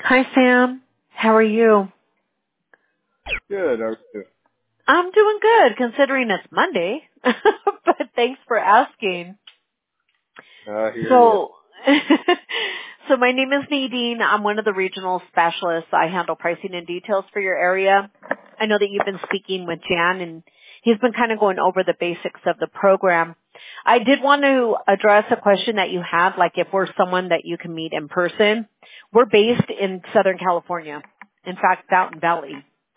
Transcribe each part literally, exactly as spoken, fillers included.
Hi, Sam. How are you? Good. How are you? I'm doing good, considering it's Monday. But thanks for asking. I hear you. So, so my name is Nadine. I'm one of the regional specialists. I handle pricing and details for your area. I know that you've been speaking with Jan, and he's been kind of going over the basics of the program. I did want to address a question that you had, like if we're someone that you can meet in person. We're based in Southern California. In fact, Mountain Valley.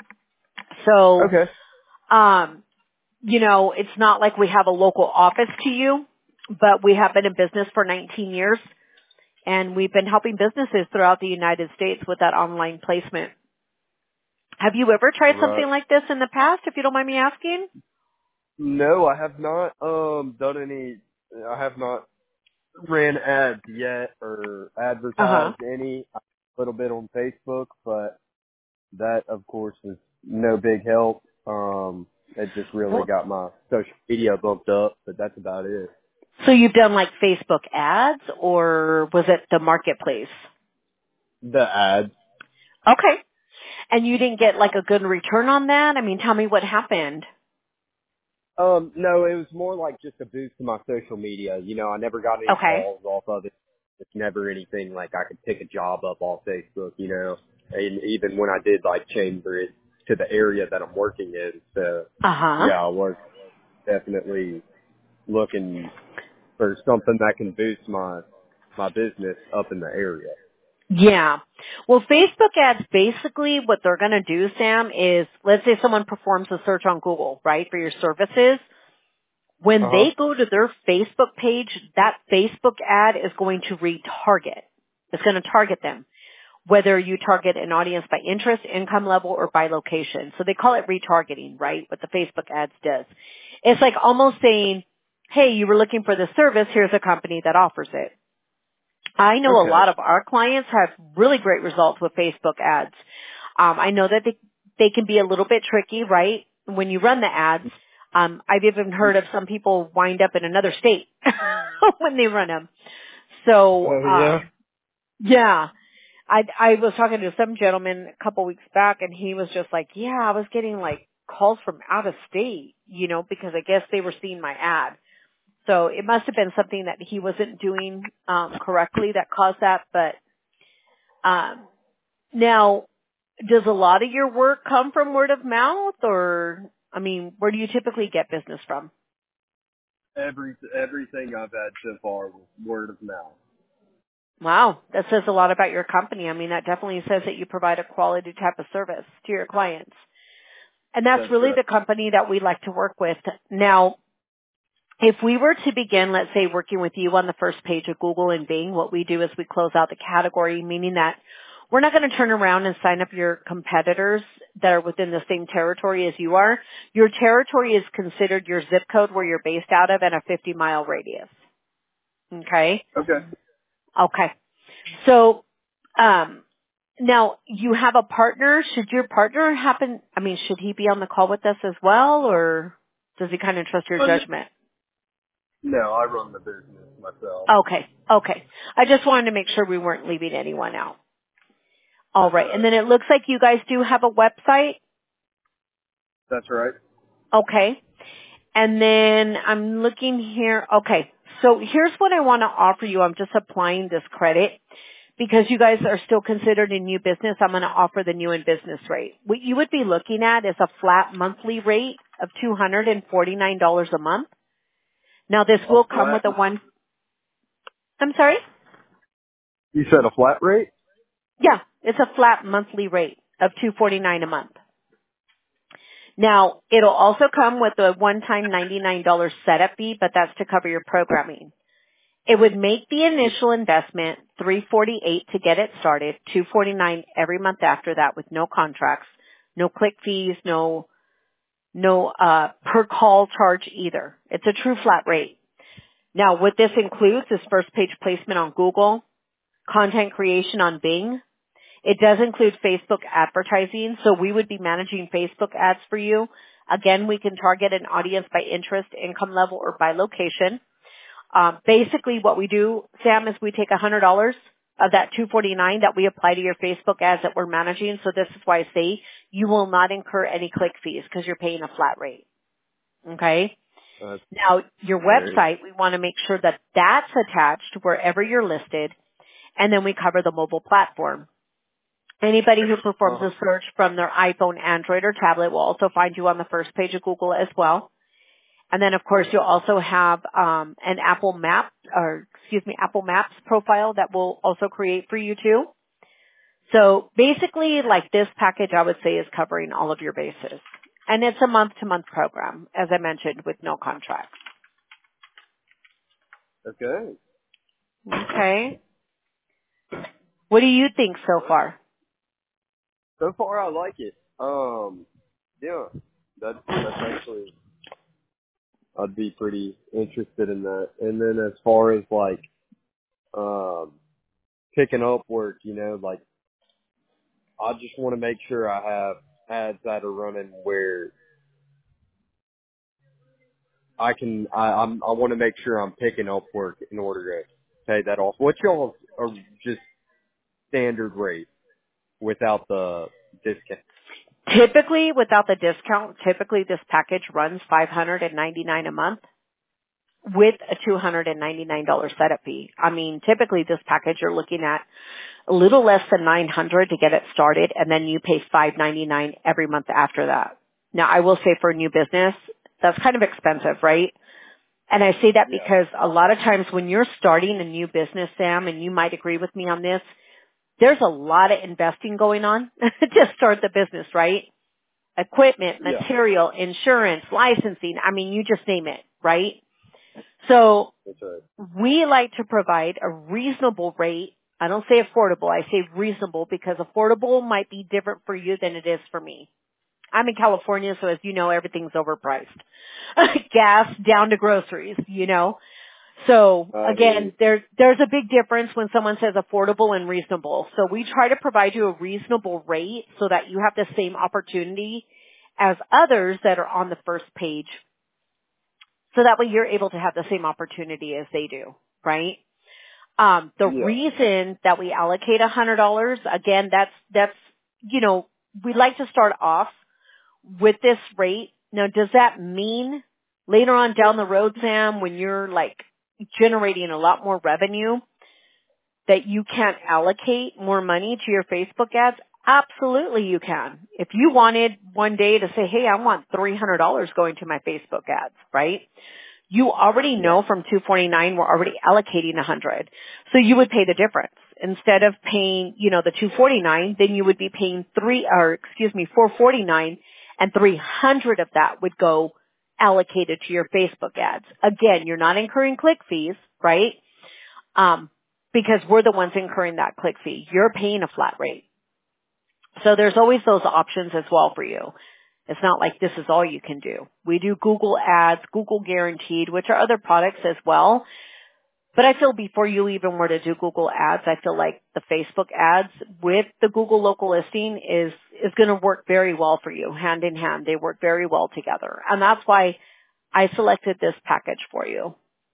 So, Okay. um, you know, it's not like we have a local office to you, but we have been in business for nineteen years, and we've been helping businesses throughout the United States with that online placement. Have you ever tried Right. something like this in the past, if you don't mind me asking? No, I have not um done any. I have not ran ads yet or Uh-huh. advertised any. A little bit on Facebook, but that, of course, is no big help. Um, it just really Well, got my social media bumped up, but that's about it. so you've done like Facebook ads, or was it the marketplace? The ads. Okay. And you didn't get like a good return on that? I mean, tell me what happened. Um, no, it was more like just a boost to my social media. You know, I never got any Okay. calls off of it. It's never anything like I could pick a job up off Facebook, you know. And even when I did like chamber it to the area that I'm working in. So Uh-huh. yeah, I was definitely looking for something that can boost my my business up in the area. Yeah. Well, Facebook ads, basically what they're going to do, Sam, is let's say someone performs a search on Google, right, for your services. When Uh huh. they go to their Facebook page, that Facebook ad is going to retarget. It's going to target them, whether you target an audience by interest, income level, or by location. So they call it retargeting, right, what the Facebook ads does. It's like almost saying, hey, you were looking for this service, here's a company that offers it. I know a Okay. lot of our clients have really great results with Facebook ads. Um, I know that they, they can be a little bit tricky, right? When you run the ads, um, I've even heard of some people wind up in another state when they run them. So, Oh yeah. um, yeah, I I was talking to some gentleman a couple weeks back, and he was just like, "Yeah, I was getting like calls from out of state, you know, because I guess they were seeing my ad." So it must have been something that he wasn't doing um, correctly that caused that. But um, now, does a lot of your work come from word of mouth, or I mean, where do you typically get business from? Every everything I've had so far was word of mouth. Wow, that says a lot about your company. I mean, that definitely says that you provide a quality type of service to your clients. And that's That's really right. the company that we like to work with. Now, if we were to begin, let's say, working with you on the first page of Google and Bing, what we do is we close out the category, meaning that we're not going to turn around and sign up your competitors that are within the same territory as you are. Your territory is considered your zip code where you're based out of and a fifty mile radius. Okay? Okay. Okay. So, um, now you have a partner. Should your partner happen, I mean, should he be on the call with us as well, or does he kind of trust your Uh, judgment? No, I run the business myself. Okay. Okay. I just wanted to make sure we weren't leaving anyone out. All That's right. all And right. then it looks like you guys do have a website. That's right. Okay. And then I'm looking here. Okay. So here's what I want to offer you. I'm just applying this credit. Because you guys are still considered a new business, I'm going to offer the new in business rate. What you would be looking at is a flat monthly rate of two hundred forty-nine dollars a month. Now this A will come flat. with a one, I'm sorry? You said a flat rate? Yeah, it's a flat monthly rate of two hundred forty-nine dollars a month. Now, it'll also come with a one-time ninety-nine dollars setup fee, but that's to cover your programming. It would make the initial investment three hundred forty-eight dollars to get it started, two hundred forty-nine dollars every month after that with no contracts, no click fees, no no uh per call charge either. It's a true flat rate. Now, what this includes is first page placement on Google, content creation on Bing. It does include Facebook advertising, so we would be managing Facebook ads for you. Again, we can target an audience by interest, income level, or by location. Um, basically, what we do, Sam, is we take one hundred dollars of that two forty-nine that we apply to your Facebook ads that we're managing. So this is why I say you will not incur any click fees because you're paying a flat rate. Okay. Uh, Now, your website, we want to make sure that that's attached wherever you're listed, and then we cover the mobile platform. Anybody who performs a search from their iPhone, Android, or tablet will also find you on the first page of Google as well. And then, of course, you'll also have um, an Apple Map, or excuse me, Apple Maps profile that we'll also create for you too. So basically, like this package, I would say is covering all of your bases. And it's a month-to-month program, as I mentioned, with no contract. Okay. Okay. What do you think so far? So far, I like it. Um, yeah, that's that's actually, I'd be pretty interested in that. And then as far as like, um, picking up work, you know, like, I just want to make sure I have ads that are running where I can, I, I'm, I want to make sure I'm picking up work in order to pay that off. What's y'all are just standard rate without the discount? Typically, without the discount, typically this package runs five hundred ninety-nine dollars a month with a two hundred ninety-nine dollars setup fee. I mean, typically this package you're looking at a little less than nine hundred dollars to get it started, and then you pay five ninety-nine every month after that. Now, I will say for a new business, that's kind of expensive, right? And I say that Yeah. because a lot of times when you're starting a new business, Sam, and you might agree with me on this, there's a lot of investing going on to start the business, right? Equipment, Yeah. material, insurance, licensing. I mean, you just name it, right? So That's right. we like to provide a reasonable rate. I don't say affordable. I say reasonable because affordable might be different for you than it is for me. I'm in California, so as you know, everything's overpriced. Gas down to groceries, you know. So I again, there, there's a big difference when someone says affordable and reasonable. So we try to provide you a reasonable rate so that you have the same opportunity as others that are on the first page. So that way you're able to have the same opportunity as they do, right? Um, the Yeah. reason that we allocate one hundred dollars, again, that's, that's, you know, we like to start off with this rate. Now, does that mean later on down the road, Sam, when you're like generating a lot more revenue, that you can't allocate more money to your Facebook ads? Absolutely you can. If you wanted one day to say, hey, I want three hundred dollars going to my Facebook ads, right? You already know from two forty-nine we're already allocating one hundred. So you would pay the difference. Instead of paying, you know, the two forty-nine, then you would be paying three, or excuse me, four forty-nine, and three hundred of that would go allocated to your Facebook ads. Again, you're not incurring click fees, right? Um, because we're the ones incurring that click fee. You're paying a flat rate. So there's always those options as well for you. It's not like this is all you can do. We do Google Ads, Google Guaranteed, which are other products as well. But I feel before you even were to do Google Ads, I feel like the Facebook ads with the Google local listing is, is going to work very well for you, hand in hand. They work very well together. And that's why I selected this package for you.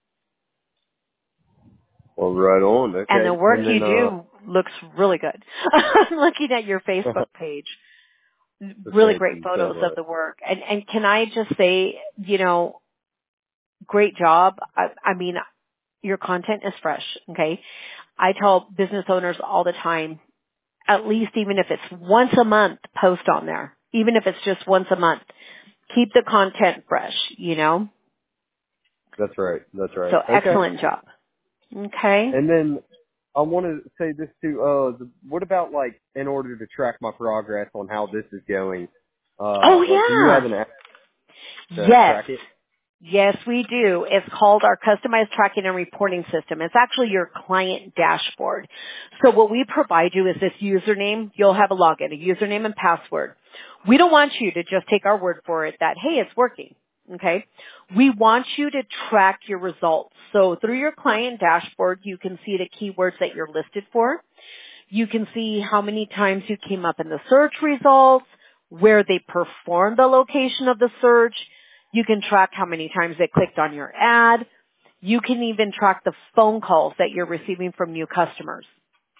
Well, right on. Okay. And the work And you then, uh, do looks really good. I'm looking at your Facebook page. Really thank great you so photos of much. the work. And, and can I just say, you know, great job. I, I mean, your content is fresh, okay? I tell business owners all the time, at least even if it's once a month, post on there. Even if it's just once a month. Keep the content fresh, you know? That's right. That's right. So Okay. excellent job. Okay? And then I want to say this too. Uh, the, what about like in order to track my progress on how this is going? Uh, Oh like, do you have yeah! an app to Yes. track it? Yes, we do. It's called our customized tracking and reporting system. It's actually your client dashboard. So what we provide you is this username. You'll have a login, a username and password. We don't want you to just take our word for it that, hey, it's working. Okay? We want you to track your results. So through your client dashboard, you can see the keywords that you're listed for. You can see how many times you came up in the search results, where they performed the location of the search. You can track how many times they clicked on your ad. You can even track the phone calls that you're receiving from new customers.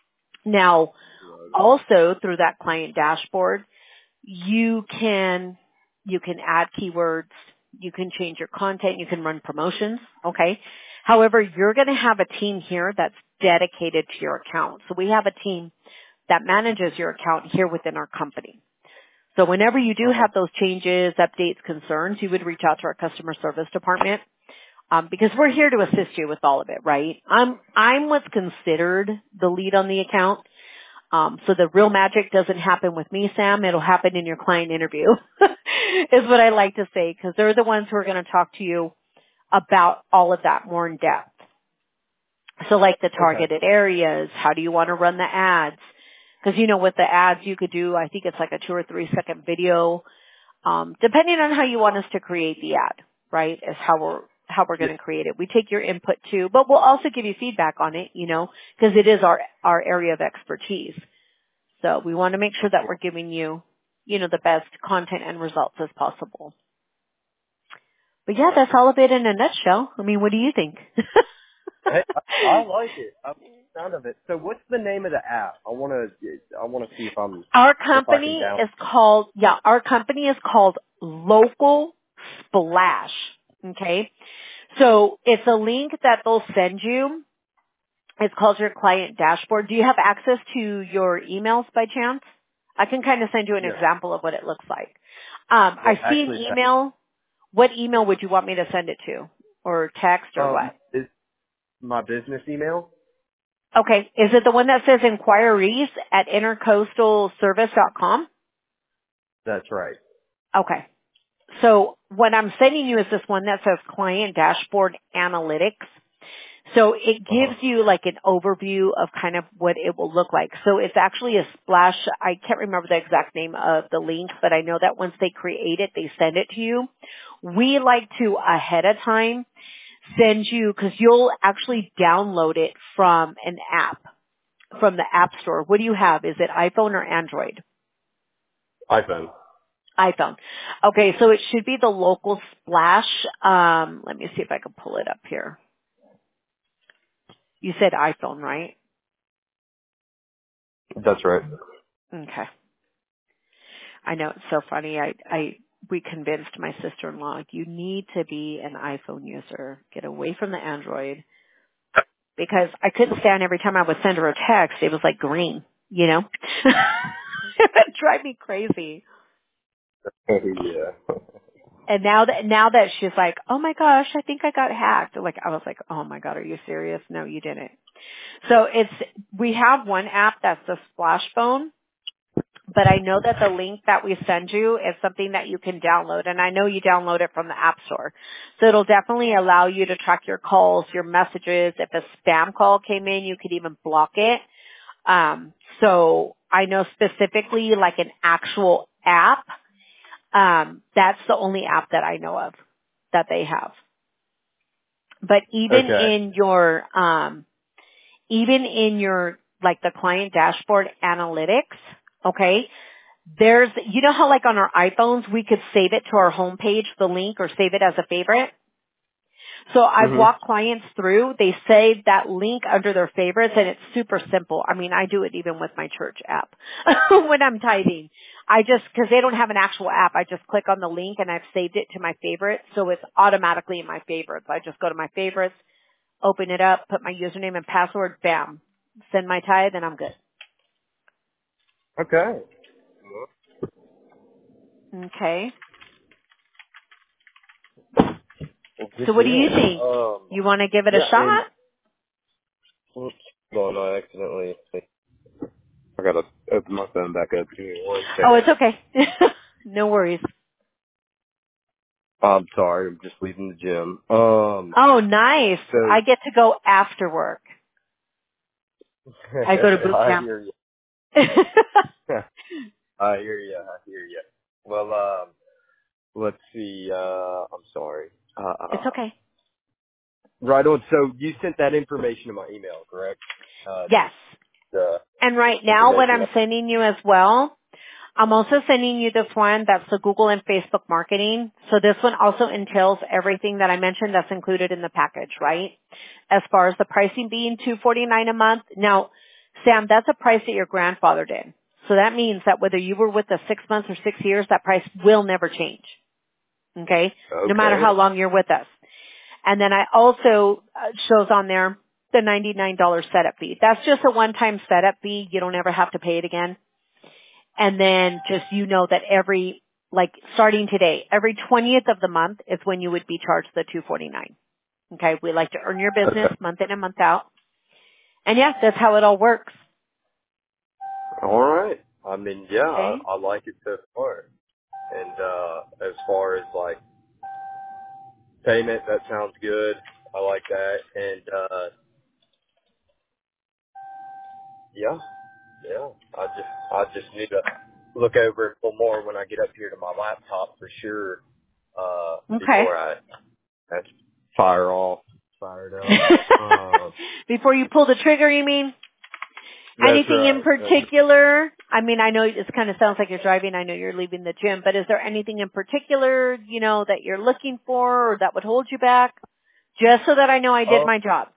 Now, also through that client dashboard, you can, you can add keywords, you can change your content, you can run promotions, okay? However, you're going to have a team here that's dedicated to your account. So we have a team that manages your account here within our company. So whenever you do Uh-huh. have those changes, updates, concerns, you would reach out to our customer service department. Um, because we're here to assist you with all of it, right? I'm, I'm what's considered the lead on the account. Um, so the real magic doesn't happen with me, Sam. It'll happen in your client interview, is what I like to say, because they're the ones who are going to talk to you about all of that more in depth. So like the targeted Okay. areas, how do you want to run the ads? Because, you know, with the ads, you could do, I think it's like a two or three second video, um, depending on how you want us to create the ad, right, is how we're, how we're going to create it. We take your input too, but we'll also give you feedback on it, you know, because it is our, our area of expertise. So we want to make sure that we're giving you, you know, the best content and results as possible. But yeah, that's all of it in a nutshell. I mean, what do you think? Hey, I, I like it. I like the sound of it. So, what's the name of the app? I want to. I want to see if I'm. Our If I can company down. is called, yeah, our company is called Local Splash. Okay. So it's a link that they'll send you. It's called your client dashboard. Do you have access to your emails by chance? I can kind of send you an Yeah. example of what it looks like. Um, Well, I see an actually, email. What email would you want me to send it to? Or text or um, what? is my business email. Okay. Is it the one that says inquiries at intercoastal service dot com? That's right. Okay. So what I'm sending you is this one that says Client Dashboard Analytics. So it Uh huh. gives you like an overview of kind of what it will look like. So it's actually a splash. I can't remember the exact name of the link, but I know that once they create it, they send it to you. We like to ahead of time send you, because you'll actually download it from an app, from the App Store. What do you have? Is it iPhone or Android? iPhone. iPhone. Okay, so it should be the Local Splash. Um, let me see if I can pull it up here. You said iPhone, right? That's right. Okay. I know it's so funny. I, I, we convinced my sister-in-law, you need to be an iPhone user. Get away from the Android. Because I couldn't stand every time I would send her a text, it was like green, you know? It would drive me crazy. Yeah. And now that, now that she's like, oh my gosh, I think I got hacked. Like, I was like, oh my God, are you serious? No, you didn't. So it's, we have one app that's the Splash Phone, but I know that the link that we send you is something that you can download, and I know you download it from the App Store. So it'll definitely allow you to track your calls, your messages. If a spam call came in, you could even block it. Um, so I know specifically like an actual app, um, that's the only app that I know of that they have. But even Okay. in your, um, even in your, like the client dashboard analytics, okay, there's, you know how like on our iPhones we could save it to our homepage, the link, or save it as a favorite? So I've Mhm. walked clients through, they save that link under their favorites, and it's super simple. I mean, I do it even with my church app when I'm tithing. I just, cause they don't have an actual app, I just click on the link and I've saved it to my favorites, so it's automatically in my favorites. I just go to my favorites, open it up, put my username and password, bam, send my tithe, and I'm good. Okay. Okay. Well, good So what do you deal. think? Um. You want to give it a Yeah. And shot? oops, hold on, I accidentally. I gotta open my phone back up. Give me one Oh, second. it's okay. No worries. I'm sorry. I'm just leaving the gym. Um. Oh, nice. So I get to go after work. I go to boot I camp. hear you. I hear you. I hear you. Well, um, let's see. Uh, I'm sorry. It's Uh, okay. right on. So you sent that information to my email, correct? Uh, Yes. just the And right now what information. I'm sending you as well, I'm also sending you this one that's the Google and Facebook marketing. So this one also entails everything that I mentioned that's included in the package, right? As far as the pricing being two forty-nine a month. Now, Sam, that's a price that your grandfather did. So that means that whether you were with us six months or six years, that price will never change. Okay? Okay. No matter how long you're with us. And then I also uh, shows on there the ninety-nine dollars setup fee. That's just a one-time setup fee. You don't ever have to pay it again. And then just you know that every, like starting today, every twentieth of the month is when you would be charged the two forty-nine. Okay? We like to earn your business Okay. month in and month out. And yeah, that's how it all works. All right. I mean, yeah, Okay? I, I like it so far. And uh as far as like payment, that sounds good. I like that. And uh yeah, yeah. I just I just need to look over it a little more when I get up here to my laptop for sure. Uh Okay. before I, I fire off, fire it up. Um Before you pull the trigger, you mean? that's Anything in right. That's right. particular? I mean, I know it kind of sounds like you're driving. I know you're leaving the gym, but is there anything in particular, you know, that you're looking for or that would hold you back? Just so that I know I did Uh, my job.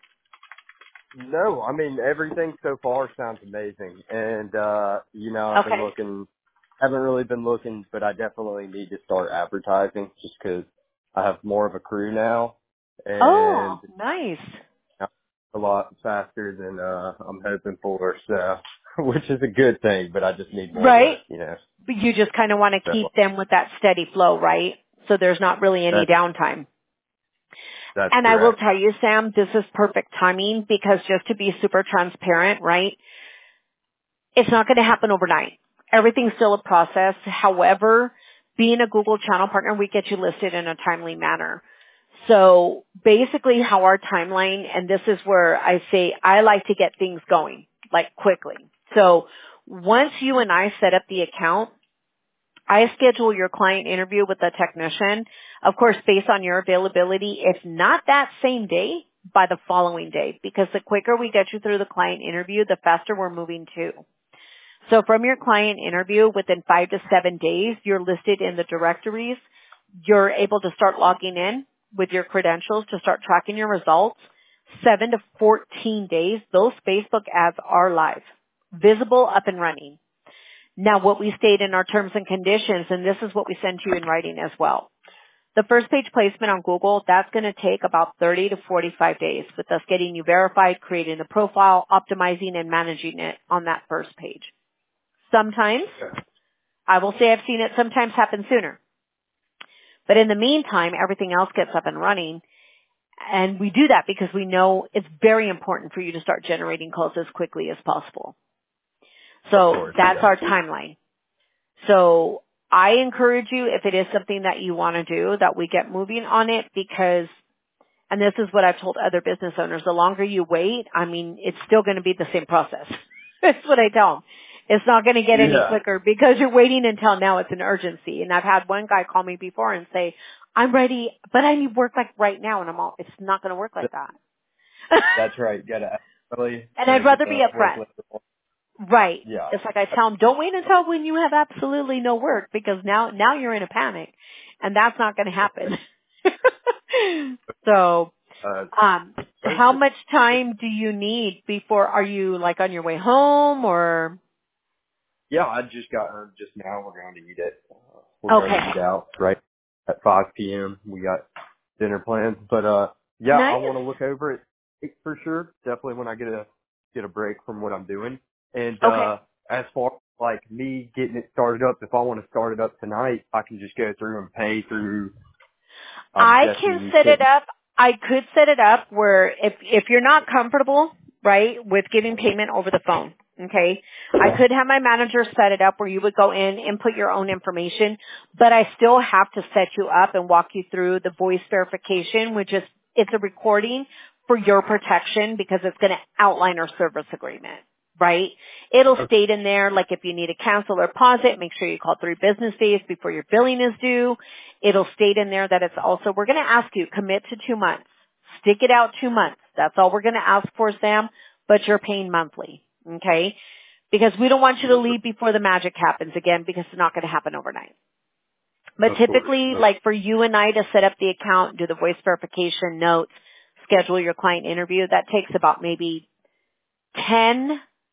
no, I mean everything so far sounds amazing. And uh, you know, I've been Okay. looking haven't really been looking, but I definitely need to start advertising just because I have more of a crew now, and Oh, nice. a lot faster than uh I'm hoping for, so which is a good thing, but I just need more Right? work, you know. But you just kind of want to So keep them with that steady flow, right? So there's not really any that's downtime. that's And I will correct. tell you, Sam, this is perfect timing because just to be super transparent, right? It's not going to happen overnight. Everything's still a process. However, being a Google channel partner, we get you listed in a timely manner. So basically how our timeline, and this is where I say I like to get things going, like quickly. So once you and I set up the account, I schedule your client interview with the technician, of course, based on your availability, if not that same day, by the following day, because the quicker we get you through the client interview, the faster we're moving too. So from your client interview, within five to seven days, you're listed in the directories. You're able to start logging in with your credentials to start tracking your results. Seven to fourteen days, those Facebook ads are live, visible, up and running. Now, what we state in our terms and conditions, and this is what we send to you in writing as well. The first page placement on Google, that's going to take about thirty to forty-five days with us getting you verified, creating the profile, optimizing and managing it on that first page. Sometimes, I will say I've seen it sometimes happen sooner. But in the meantime, everything else gets up and running. And we do that because we know it's very important for you to start generating calls as quickly as possible. So Of course, that's yeah. our timeline. So I encourage you, if it is something that you want to do, that we get moving on it because, and this is what I've told other business owners, the longer you wait, I mean, it's still going to be the same process. That's what I tell them. It's not going to get any Yeah. quicker because you're waiting until now it's an urgency. And I've had one guy call me before and say, I'm ready, but I need work like right now. And I'm all, it's not going to work like that. That's right. You gotta really And I'd try to get rather be the upfront. work list. Right. Yeah. It's like I tell them, don't wait until when you have absolutely no work because now, now you're in a panic and that's not going to happen. So, Uh, um, how perfect. much time do you need before, are you like on your way home or? Yeah, I just got home just now. We're going to eat it. Uh, we're going Okay. to eat out right at five p.m. We got dinner plans, but uh, yeah, I Nice. want to look over it for sure. Definitely when I get a get a break from what I'm doing. And Okay. uh, as far as like me getting it started up, if I want to start it up tonight, I can just go through and pay through. I'm I guessing can you set it said. up. I could set it up where if if you're not comfortable, right, with giving payment over the phone, okay, I could have my manager set it up where you would go in, input your own information, but I still have to set you up and walk you through the voice verification, which is it's a recording for your protection because it's going to outline our service agreement. Right? It'll state in there, like if you need to cancel or pause it, make sure you call three business days before your billing is due. It'll state in there that it's also, we're going to ask you, commit to two months. Stick it out two months. That's all we're going to ask for, Sam, but you're paying monthly. Okay? Because we don't want you to leave before the magic happens again because it's not going to happen overnight. But Of course. typically, like for you and I to set up the account, do the voice verification notes, schedule your client interview, that takes about maybe ten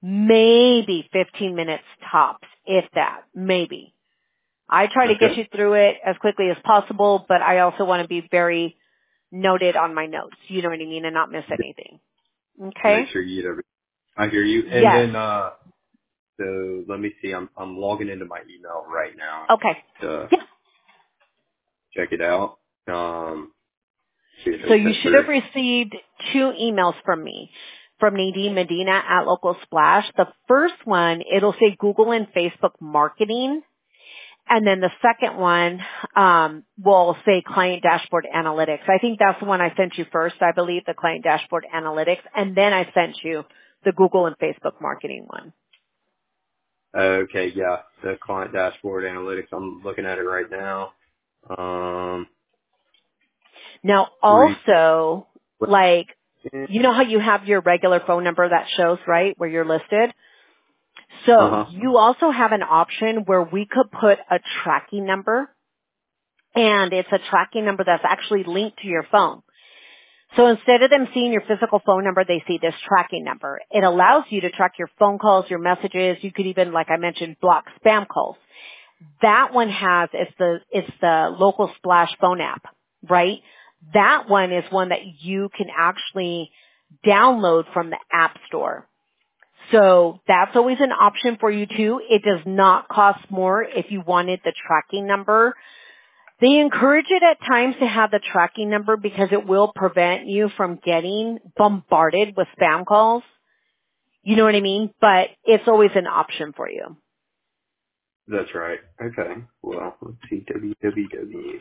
maybe fifteen minutes tops, if that, maybe. I try to get Okay. you through it as quickly as possible, but I also want to be very noted on my notes, you know what I mean, and not miss anything. Okay? Make sure you get everything. I hear you. And Yes. then, uh, so let me see. I'm I'm logging into my email right now Okay. to Yeah. check it out. Um, see if So it you sent should have through. received two emails from me, from Nadine Medina at Local Splash. The first one, it'll say Google and Facebook Marketing. And then the second one um, will say Client Dashboard Analytics. I think that's the one I sent you first, I believe, the Client Dashboard Analytics. And then I sent you the Google and Facebook Marketing one. Okay, yeah, the client dashboard analytics. I'm looking at it right now. Um, Now, free. also, like, you know how you have your regular phone number that shows, right, where you're listed? Uh So huh. you also have an option where we could put a tracking number, and it's a tracking number that's actually linked to your phone. So instead of them seeing your physical phone number, they see this tracking number. It allows you to track your phone calls, your messages. You could even, like I mentioned, block spam calls. That one has, it's the, it's the Local Splash phone app, right? That one is one that you can actually download from the App Store. So that's always an option for you too. It does not cost more if you wanted the tracking number. They encourage it at times to have the tracking number because it will prevent you from getting bombarded with spam calls. You know what I mean? But it's always an option for you. That's right. Okay. Well, let's see. W W W.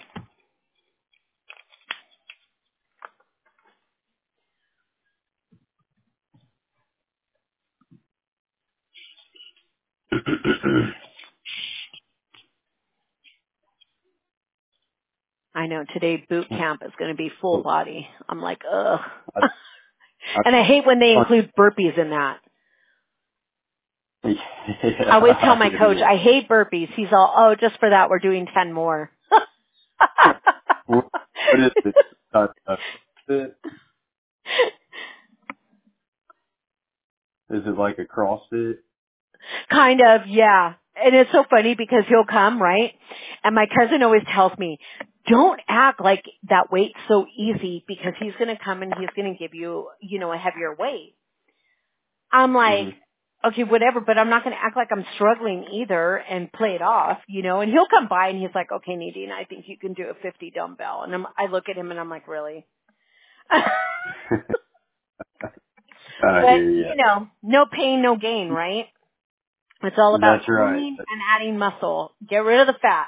I know today boot camp is going to be full body. I'm like, ugh. I, And I hate when they I, include burpees in that. yeah, I always tell I my hear coach, you. I hate burpees. He's all, oh, just for that, we're doing ten more. What, what is it? Uh, uh, is it like a CrossFit? Kind of, yeah. And it's so funny because he'll come, right? And my cousin always tells me, don't act like that weight's so easy because he's going to come and he's going to give you, you know, a heavier weight. I'm like, Mm-hmm. okay, whatever, but I'm not going to act like I'm struggling either and play it off, you know, and he'll come by and he's like, okay, Nadine, I think you can do a fifty dumbbell. And I'm, I look at him and I'm like, really? I But, hear you. you know, no pain, no gain, right? It's all about That's right. pruning and adding muscle. Get rid of the fat.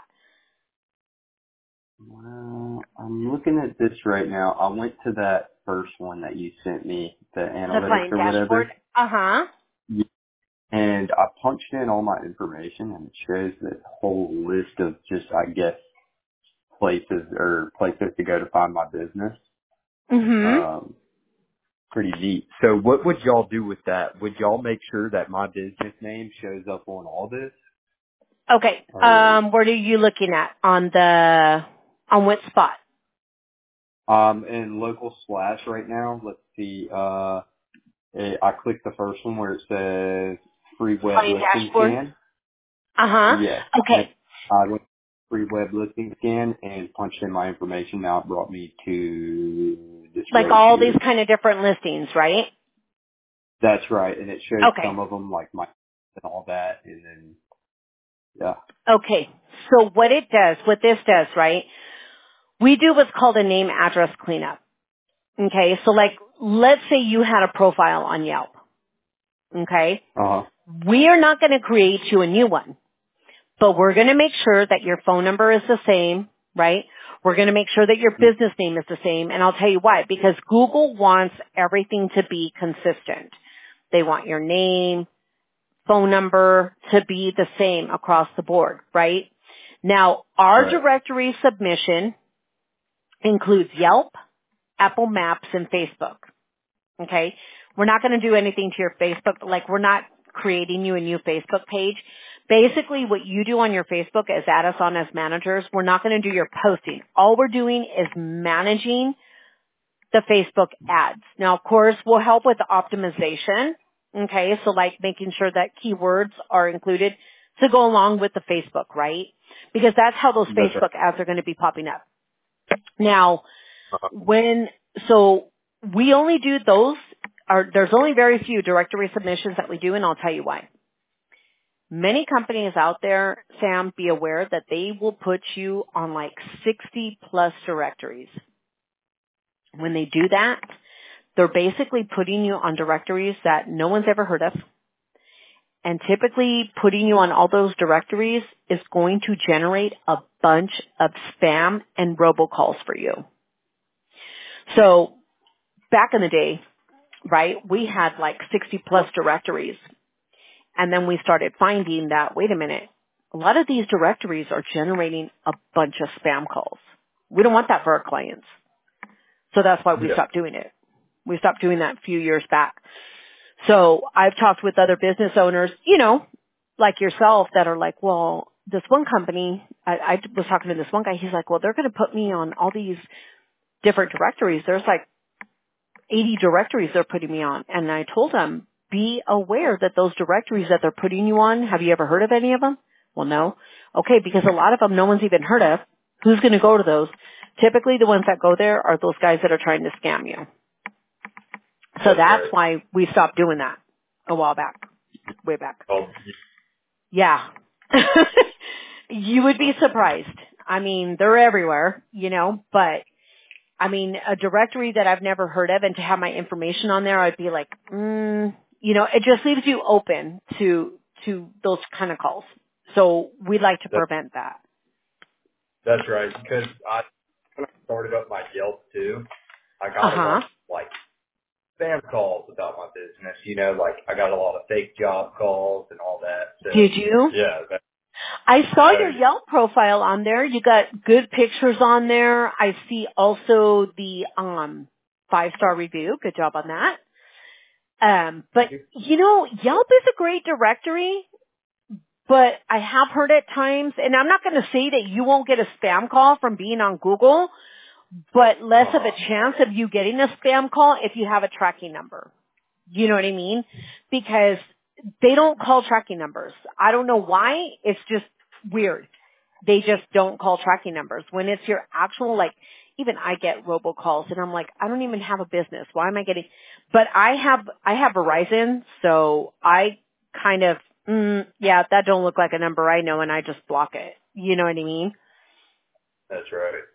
Well, I'm looking at this right now. I went to that first one that you sent me, the The analytics client or dashboard. whatever, Uh-huh. and I punched in all my information, and it shows that whole list of just, I guess, places or places to go to find my business. Mm-hmm. Um, pretty neat. So what would y'all do with that? Would y'all make sure that my business name shows up on all this? Okay. Or, Um, what are you looking at on the, on what spot? um, in local slash right now, let's see, uh, eh, I clicked the first one where it says free web Client listing dashboard. scan. Uh-huh. Yes. And Okay. I went free web listing scan and punched in my information. Now it brought me to this Like row all these here. kind of different listings, right? That's right. And it shows Okay. some of them like my and all that. And then, yeah. Okay. So what it does, what this does, right? We do what's called a name address cleanup. Okay. So like, let's say you had a profile on Yelp. Okay. Uh-huh. We are not going to create you a new one. But we're going to make sure that your phone number is the same, right? We're going to make sure that your business name is the same. And I'll tell you why. Because Google wants everything to be consistent. They want your name, phone number to be the same across the board, right? Now, our Right. directory submission includes Yelp, Apple Maps, and Facebook. Okay? We're not going to do anything to your Facebook, like we're not creating you a new Facebook page. Basically, what you do on your Facebook is add us on as managers. We're not going to do your posting. All we're doing is managing the Facebook ads. Now, of course, we'll help with the optimization, Okay, so like making sure that keywords are included to go along with the Facebook, right? Because that's how those That's Facebook ads are going to be popping up. Now, right. when, so we only do those, are, there's only very few directory submissions that we do, and I'll tell you why. Many companies out there, Sam, be aware that they will put you on like sixty plus directories. When they do that, they're basically putting you on directories that no one's ever heard of. And typically putting you on all those directories is going to generate a bunch of spam and robocalls for you. So back in the day, right, we had like sixty plus directories. And then we started finding that, wait a minute, a lot of these directories are generating a bunch of spam calls. We don't want that for our clients. So that's why we Yeah. stopped doing it. We stopped doing that a few years back. So I've talked with other business owners, you know, like yourself, that are like, well, this one company, I, I was talking to this one guy, he's like, well, they're going to put me on all these different directories. There's like eighty directories they're putting me on. And I told him, be aware that those directories that they're putting you on, have you ever heard of any of them? Well, no. Okay, because a lot of them no one's even heard of. Who's going to go to those? Typically the ones that go there are those guys that are trying to scam you. So That's that's right. why we stopped doing that a while back, way back. Oh, Yeah. You would be surprised. I mean, they're everywhere, you know, but I mean, a directory that I've never heard of, and to have my information on there, I'd be like, mm, you know, it just leaves you open to, to those kind of calls. So we'd like to that, prevent that. that's right. Because I, when I started up my Yelp too, I got a Uh-huh. lot of, like, spam calls about my business. You know, like I got a lot of fake job calls and all that. So, Did you? yeah. That, I saw oh, your Yelp profile on there. You got good pictures on there. I see also the um five-star review. Good job on that. Um, but, you know, Yelp is a great directory, but I have heard at times, and I'm not going to say that you won't get a spam call from being on Google, but less of a uh-huh. chance of you getting a spam call if you have a tracking number. You know what I mean? Because they don't call tracking numbers. I don't know why. It's just weird. They just don't call tracking numbers. When it's your actual, like, even I get robocalls and I'm like, I don't even have a business. Why am I getting, but I have, I have Verizon, so I kind of, mm, yeah, that don't look like a number I know, and I just block it. You know what I mean? That's right.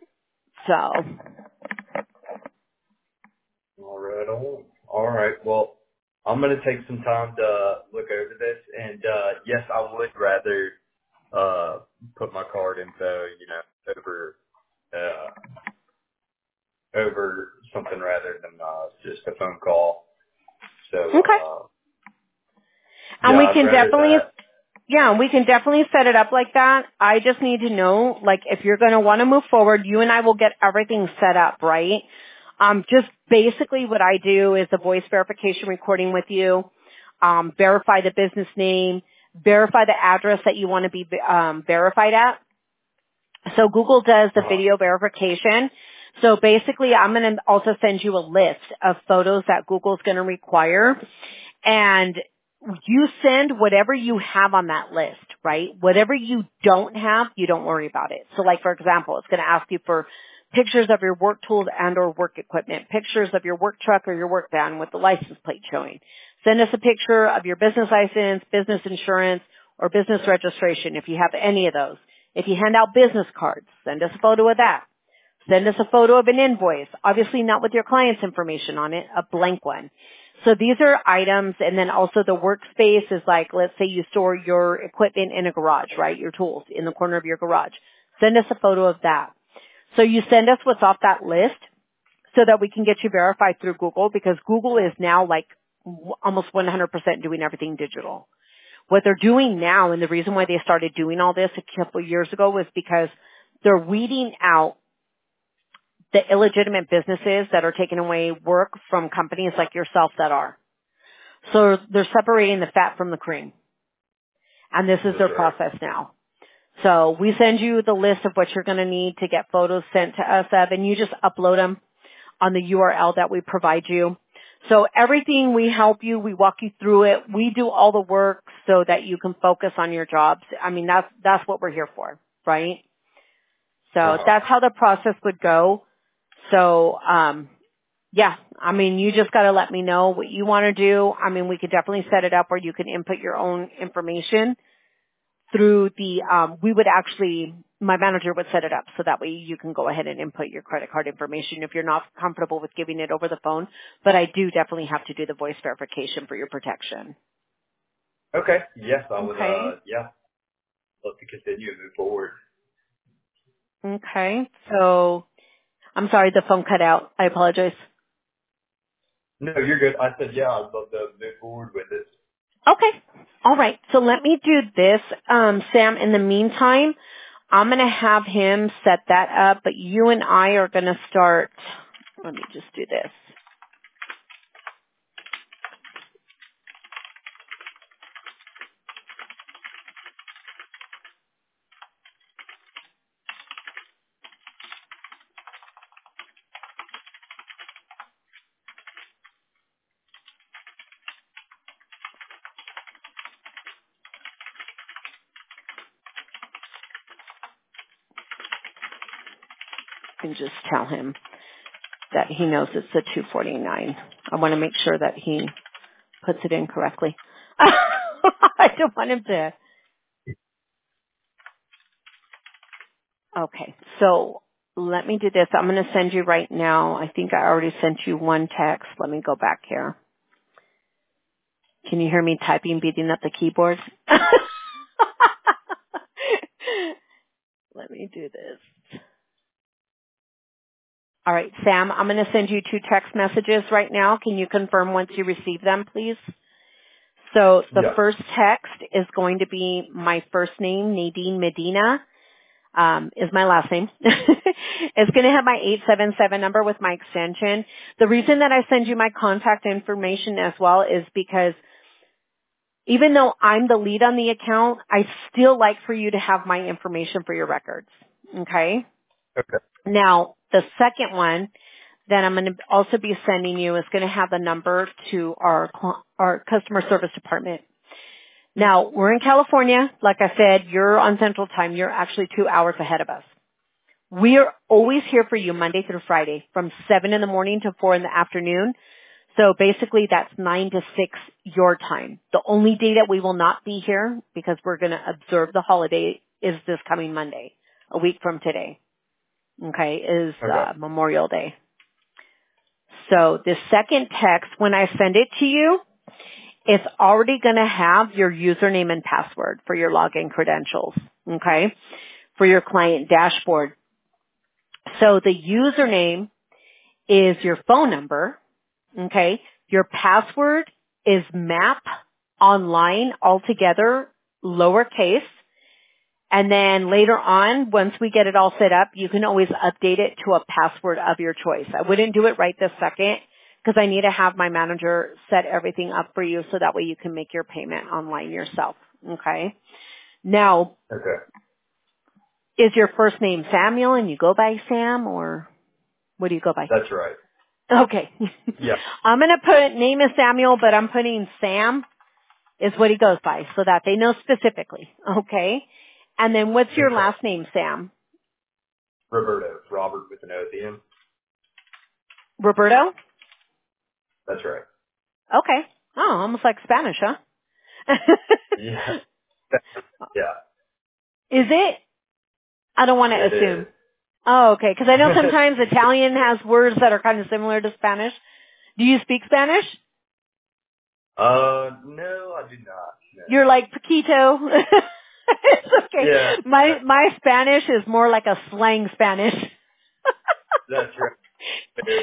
So. All right. On. All right. Well, I'm going to take some time to look over this. And, uh, yes, I would rather, uh, put my card info, you know, over, uh, over something rather than, uh, just a phone call. So, Okay. uh, And yeah, we I'd can rather definitely, that. yeah, we can definitely set it up like that. I just need to know, like, if you're going to want to move forward, you and I will get everything set up, right? Um, just basically what I do is a voice verification recording with you, um, verify the business name, verify the address that you want to be um, verified at. So Google does the Uh-huh. video verification. So basically, I'm going to also send you a list of photos that Google's going to require. And you send whatever you have on that list, right? Whatever you don't have, you don't worry about it. So like, for example, it's going to ask you for pictures of your work tools and or work equipment, pictures of your work truck or your work van with the license plate showing. Send us a picture of your business license, business insurance, or business registration if you have any of those. If you hand out business cards, send us a photo of that. Send us a photo of an invoice, obviously not with your client's information on it, a blank one. So these are items, and then also the workspace is like, let's say you store your equipment in a garage, right? Your tools in the corner of your garage. Send us a photo of that. So you send us what's off that list so that we can get you verified through Google, because Google is now like almost one hundred percent doing everything digital. What they're doing now, and the reason why they started doing all this a couple of years ago, was because they're weeding out the illegitimate businesses that are taking away work from companies like yourself that are. So they're separating the fat from the cream. And this is That's their right. process now. So we send you the list of what you're going to need to get photos sent to us of, and you just upload them on the U R L that we provide you. So everything we help you, we walk you through it. We do all the work so that you can focus on your jobs. I mean, that's, that's what we're here for, right? So Uh-huh. that's how the process would go. So, um, yeah, I mean, you just got to let me know what you want to do. I mean, we could definitely set it up where you can input your own information through the, um, we would actually, my manager would set it up so that way you can go ahead and input your credit card information if you're not comfortable with giving it over the phone. But I do definitely have to do the voice verification for your protection. Okay. Yes, I would, Okay. uh, yeah, love to continue and move forward. Okay. So, I'm sorry, the phone cut out. I apologize. No, you're good. I said, yeah, I'd love to move forward with it. Okay. All right. So let me do this, um, Sam. In the meantime, I'm going to have him set that up, but you and I are going to start. Let me just do this. And just tell him that he knows it's the two forty-nine. I want to make sure that he puts it in correctly. I don't want him to. Okay. So let me do this. I'm going to send you right now. I think I already sent you one text. Let me go back here. Can you hear me typing, beating up the keyboard? Let me do this. All right, Sam, I'm going to send you two text messages right now. Can you confirm once you receive them, please? So the Yeah. first text is going to be my first name, Nadine Medina, um, is my last name. It's going to have my eight seven seven number with my extension. The reason that I send you my contact information as well is because even though I'm the lead on the account, I still like for you to have my information for your records. Okay? Okay. Now, the second one that I'm going to also be sending you is going to have the number to our cl- our customer service department. Now, we're in California. Like I said, you're on Central Time. You're actually two hours ahead of us. We are always here for you Monday through Friday from seven in the morning to four in the afternoon. So basically that's nine to six your time. The only day that we will not be here because we're going to observe the holiday is this coming Monday, a week from today. Okay, is Okay. uh, Memorial Day. So the second text, when I send it to you, it's already going to have your username and password for your login credentials, okay, for your client dashboard. So the username is your phone number, okay. Your password is map online altogether, lowercase. And then later on, once we get it all set up, you can always update it to a password of your choice. I wouldn't do it right this second because I need to have my manager set everything up for you so that way you can make your payment online yourself. Okay. Now, Okay. is your first name Samuel and you go by Sam, or what do you go by? That's right. Okay. Yeah. I'm going to put name is Samuel, but I'm putting Sam is what he goes by so that they know specifically. Okay. And then what's your Okay. last name, Sam? Roberto. Robert with an O at the end. Roberto? That's right. Okay. Oh, almost like Spanish, huh? Yeah. Yeah. Is it? I don't want to It assume. is. Oh, okay. Because I know sometimes Italian has words that are kind of similar to Spanish. Do you speak Spanish? uh, no, I do not. No. You're like Paquito. It's okay. Yeah. My my Spanish is more like a slang Spanish. That's right.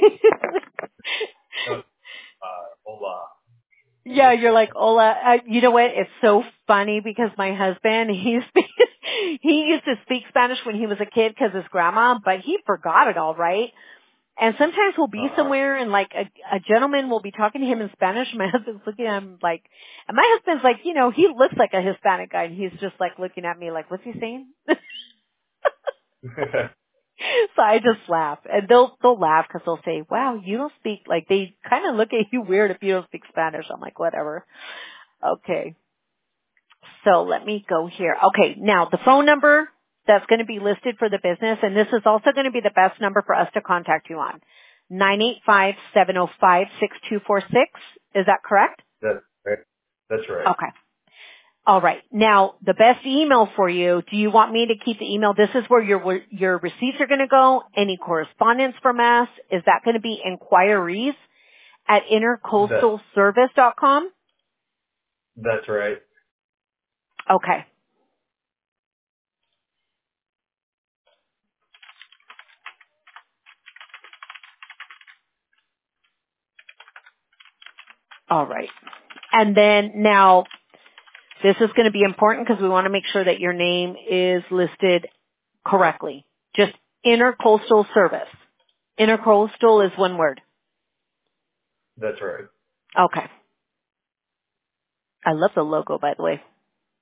Uh, hola. Yeah, you're like, Ola, uh, you know what? It's so funny because my husband, he's, he used to speak Spanish when he was a kid because his grandma, but he forgot it all, right? And sometimes we'll be Uh-huh. somewhere and like a, a gentleman will be talking to him in Spanish. My husband's looking at him like, and my husband's like, you know, he looks like a Hispanic guy and he's just like looking at me like, what's he saying? So I just laugh, and they'll they'll laugh because they'll say, "Wow, you don't speak," like they kind of look at you weird if you don't speak Spanish. I'm like, whatever. Okay. So let me go here. Okay, now the phone number that's going to be listed for the business, and this is also going to be the best number for us to contact you on, nine eight five, seven oh five, six two four six. Is that correct? That's right. That's right. Okay. All right. Now, the best email for you, do you want me to keep the email? This is where your your receipts are going to go. Any correspondence from us, is that going to be inquiries at intercoastal service dot com? That's right. Okay. All right. And then now, this is going to be important because we want to make sure that your name is listed correctly. Just Intercoastal Service. Intercoastal is one word. That's right. Okay. I love the logo, by the way.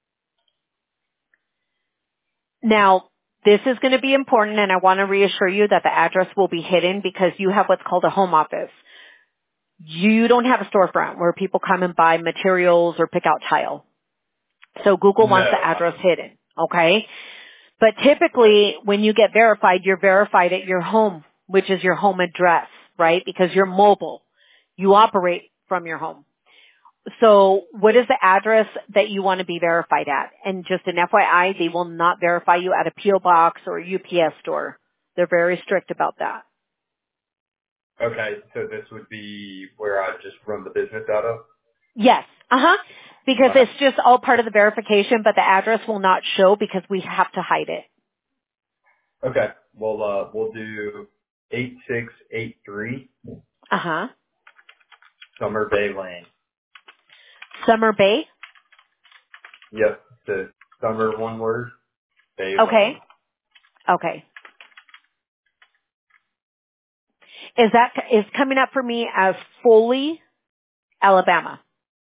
Now, this is going to be important, and I want to reassure you that the address will be hidden because you have what's called a home office. You don't have a storefront where people come and buy materials or pick out tile. So Google wants the No. address hidden, okay? But typically, when you get verified, you're verified at your home, which is your home address, right? Because you're mobile. You operate from your home. So what is the address that you want to be verified at? And just an F Y I, they will not verify you at a P O box or a U P S store. They're very strict about that. Okay, so this would be where I just run the business out of? Yes. Uh-huh. Because Okay. it's just all part of the verification, but the address will not show because we have to hide it. Okay. Well, uh, we'll do eight six eight three Uh-huh. Summer Bay Lane. Summer Bay? Yep. The summer one word, Bay Okay. Lane. Okay. Is that, is coming up for me as Foley, Alabama.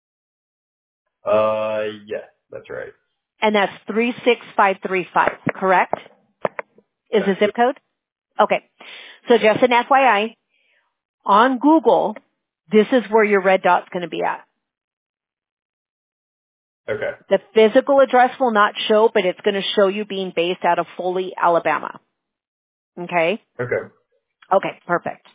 Uh, yes, that's right. And that's three six five three five, correct? Is the That's zip code? Okay. So just an F Y I, on Google, this is where your red dot's going to be at. okay. The physical address will not show, but it's going to show you being based out of Foley, Alabama. Okay? Okay. Okay, perfect.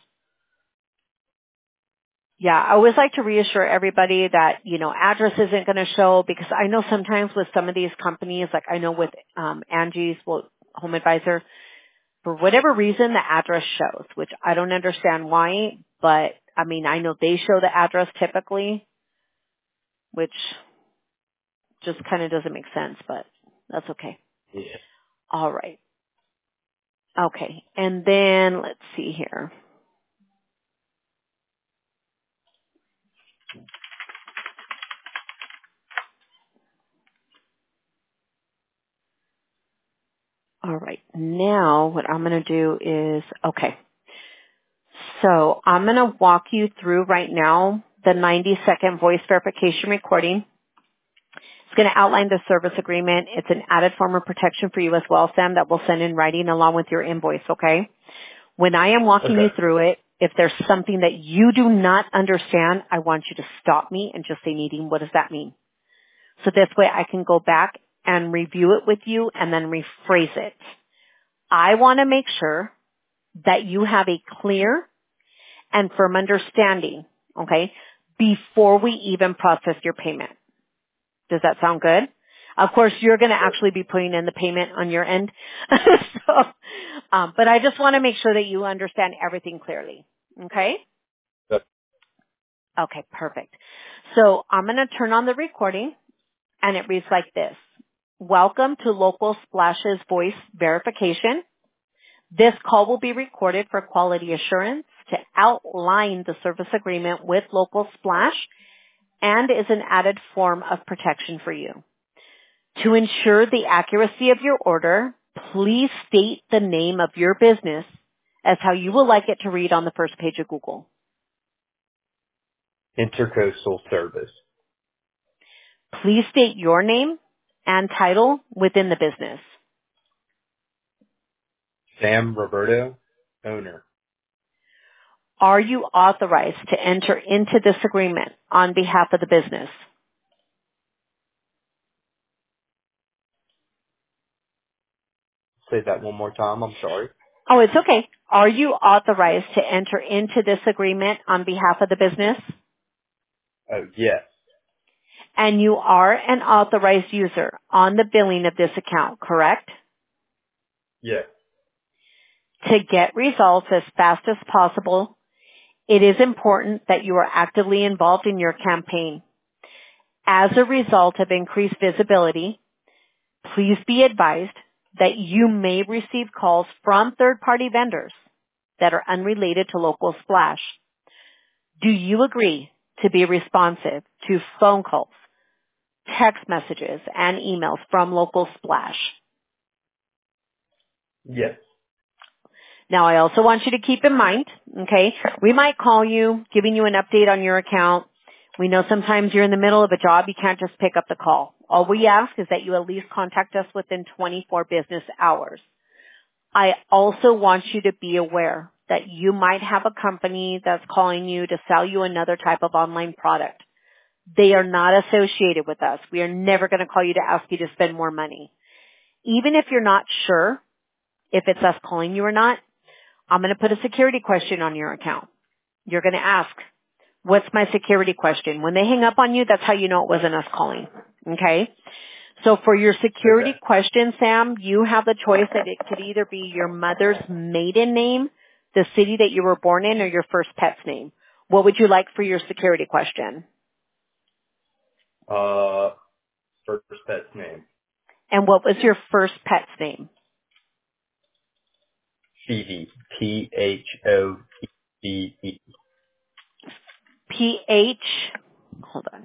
Yeah, I always like to reassure everybody that, you know, address isn't going to show because I know sometimes with some of these companies, like I know with um, Angie's well, Home Advisor, for whatever reason, the address shows, which I don't understand why, but I mean, I know they show the address typically, which just kind of doesn't make sense, but that's okay. Yeah. All right. Okay. And then let's see here. All right. Now what I'm going to do is, okay. So I'm going to walk you through right now the ninety second voice verification recording. It's going to outline the service agreement. It's an added form of protection for you as well, Sam, that we'll send in writing along with your invoice, okay? When I am walking you Okay. through it, if there's something that you do not understand, I want you to stop me and just say, Nadine, what does that mean? So this way I can go back and review it with you and then rephrase it. I want to make sure that you have a clear and firm understanding, okay, before we even process your payment. Does that sound good? Of course, you're going to actually be putting in the payment on your end. so, um, but I just want to make sure that you understand everything clearly. Okay? Yep. Okay, perfect. So I'm going to turn on the recording, and it reads like this. Welcome to Local Splash's voice verification. This call will be recorded for quality assurance to outline the service agreement with Local Splash and is an added form of protection for you. To ensure the accuracy of your order, please state the name of your business as how you will like it to read on the first page of Google. Intercoastal Service. Please state your name and title within the business. Sam Roberto, owner. Are you authorized to enter into this agreement on behalf of the business? Say that one more time. I'm sorry. Oh, it's okay. Are you authorized to enter into this agreement on behalf of the business? Oh, yes. And you are an authorized user on the billing of this account, correct? Yes. To get results as fast as possible, it is important that you are actively involved in your campaign. As a result of increased visibility, please be advised that you may receive calls from third-party vendors that are unrelated to Local Splash. Do you agree to be responsive to phone calls, text messages, and emails from Local Splash? Yes. Now, I also want you to keep in mind, okay, we might call you, giving you an update on your account. We know sometimes you're in the middle of a job. You can't just pick up the call. All we ask is that you at least contact us within twenty-four business hours. I also want you to be aware that you might have a company that's calling you to sell you another type of online product. They are not associated with us. We are never going to call you to ask you to spend more money. Even if you're not sure if it's us calling you or not, I'm going to put a security question on your account. You're going to ask, what's my security question? When they hang up on you, that's how you know it wasn't us calling. Okay? So for your security Okay. question, Sam, you have the choice that it could either be your mother's maiden name, the city that you were born in, or your first pet's name. What would you like for your security question? Uh, first pet's name. And what was your first pet's name? Phoebe. P H O B E. P H, hold on.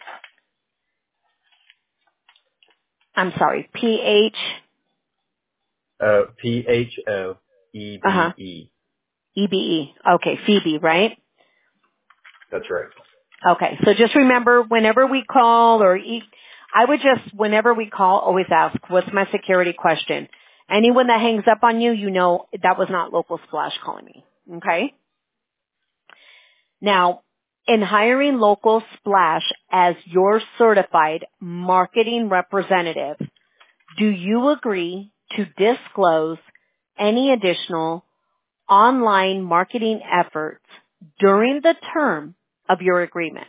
I'm sorry, P H, Uh, P H O E uh-huh, B E. E B E. Okay, Phoebe, right? That's right. Okay, so just remember, whenever we call or e- I would just, whenever we call, always ask, what's my security question? Anyone that hangs up on you, you know that was not Local Splash calling me. Okay? Now, in hiring Local Splash as your certified marketing representative, do you agree to disclose any additional online marketing efforts during the term of your agreement?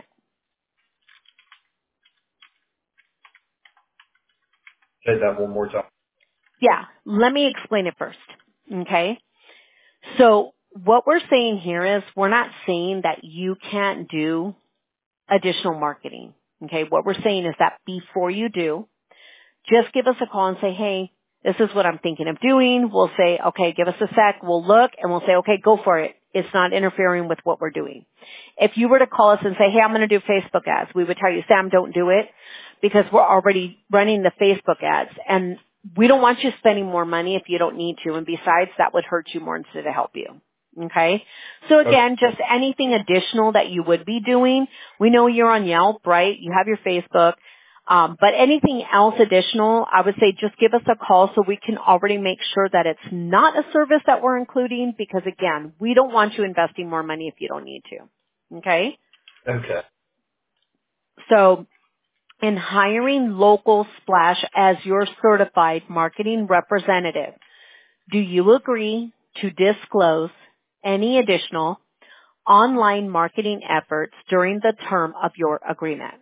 Say that one more time. Yeah, let me explain it first. Okay? So what we're saying here is we're not saying that you can't do additional marketing. Okay? What we're saying is that before you do, just give us a call and say, hey, this is what I'm thinking of doing. We'll say, okay, give us a sec. We'll look and we'll say, okay, go for it. It's not interfering with what we're doing. If you were to call us and say, hey, I'm going to do Facebook ads, we would tell you, Sam, don't do it because we're already running the Facebook ads and we don't want you spending more money if you don't need to. And besides, that would hurt you more instead of help you. Okay? So again, just anything additional that you would be doing. We know you're on Yelp, right? You have your Facebook. Um, but anything else additional, I would say just give us a call so we can already make sure that it's not a service that we're including because again, we don't want you investing more money if you don't need to. Okay? Okay. So in hiring Local Splash as your certified marketing representative, do you agree to disclose any additional online marketing efforts during the term of your agreement?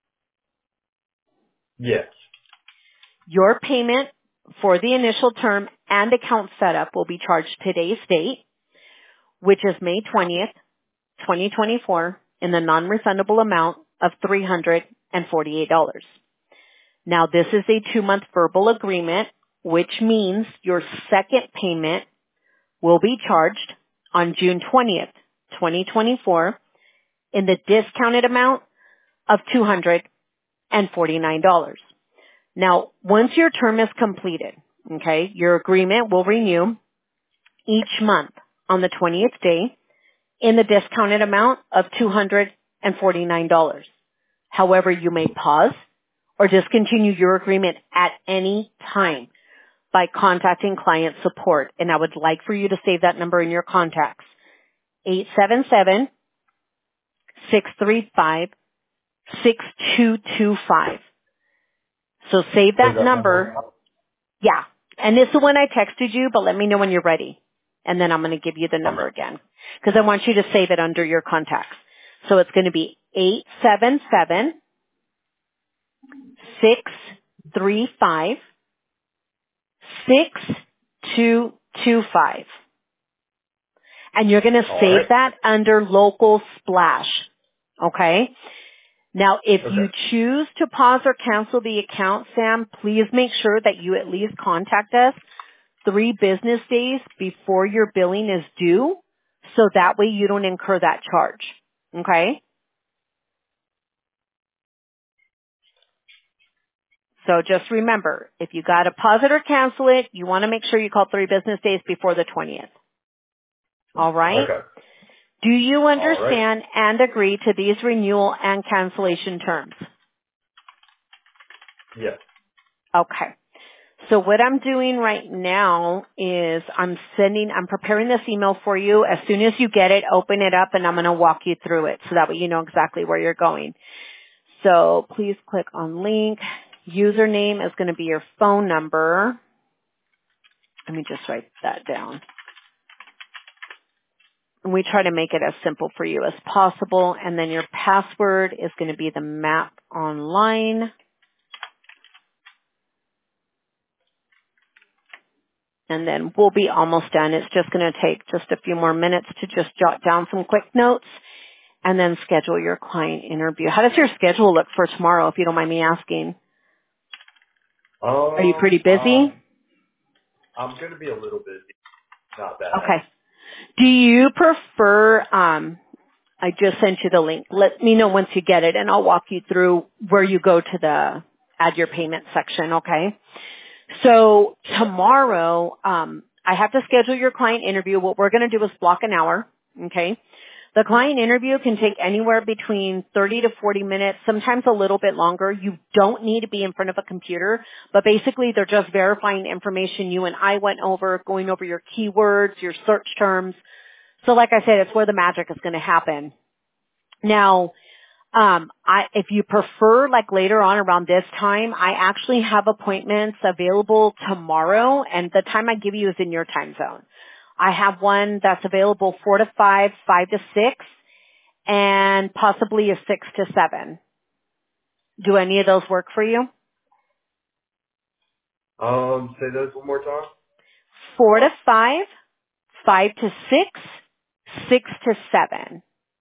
Yes. Your payment for the initial term and account setup will be charged today's date, which is May twentieth, twenty twenty-four, in the non-refundable amount of three hundred forty-eight dollars. Now, this is a two-month verbal agreement, which means your second payment will be charged on June twentieth, twenty twenty-four, in the discounted amount of two hundred forty-nine dollars. Now, once your term is completed, okay, your agreement will renew each month on the twentieth day in the discounted amount of two hundred forty-nine dollars. However, you may pause or discontinue your agreement at any time. by contacting client support. And I would like for you to save that number in your contacts. eight seven seven, six three five, six two two five. So save that number. Yeah. And this is the one I texted you, but let me know when you're ready. And then I'm going to give you the number again. Because I want you to save it under your contacts. So it's going to be eight seven seven, six three five, six two two five. And you're going to All save right. that under local splash. Okay? Now, if Okay. you choose to pause or cancel the account, Sam, please make sure that you at least contact us three business days before your billing is due, so that way you don't incur that charge. Okay? So just remember, if you got to pause it or cancel it, you want to make sure you call three business days before the twentieth. All right? Okay. Do you right. understand and agree to these renewal and cancellation terms? Yes. Okay. So what I'm doing right now is I'm sending, I'm preparing this email for you. As soon as you get it, open it up and I'm going to walk you through it so that way you know exactly where you're going. So please click on link. Username is going to be your phone number. Let me just write that down. And we try to make it as simple for you as possible. And then your password is going to be the map online. And then we'll be almost done. It's just going to take just a few more minutes to just jot down some quick notes and then schedule your client interview. How does your schedule look for tomorrow, if you don't mind me asking? Um, Are you pretty busy? Um, I'm going to be a little busy. Not bad. Okay. Do you prefer, um, I just sent you the link. Let me know once you get it and I'll walk you through where you go to the add your payment section, okay? So tomorrow, um, I have to schedule your client interview. What we're going to do is block an hour, okay? The client interview can take anywhere between thirty to forty minutes, sometimes a little bit longer. You don't need to be in front of a computer, but basically they're just verifying information you and I went over, going over your keywords, your search terms. So like I said, it's where the magic is going to happen. Now, Um, I, if you prefer, like later on around this time, I actually have appointments available tomorrow, and the time I give you is in your time zone. I have one that's available four to five, five to six, and possibly a six to seven. Do any of those work for you? Um, say those one more time. Four to five, five to six, six to seven.